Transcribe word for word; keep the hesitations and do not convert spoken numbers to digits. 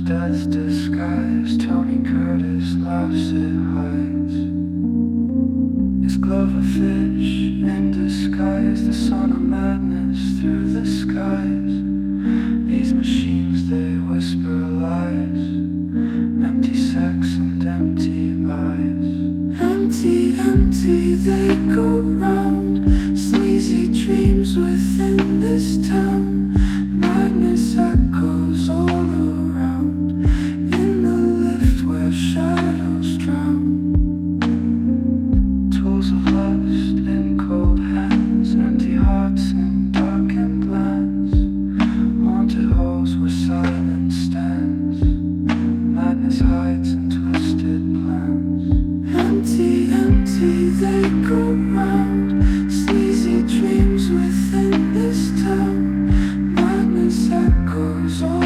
death disguised. Tony Curtis laughs, it hides. It's Gloverfish in disguise, the son of madness through the skies. These machines, they whisper lies, empty sex and empty eyes. Empty, empty, they go round, sleazy dreams within this town. Madness echoes all around, in the lift where shadows drown. Tools of lust in cold hands, empty hearts in darkened lands. Haunted halls where silence stands, madness hides in twisted plans. Empty, empty, they go round, sleazy dreams within this town. Madness echoes all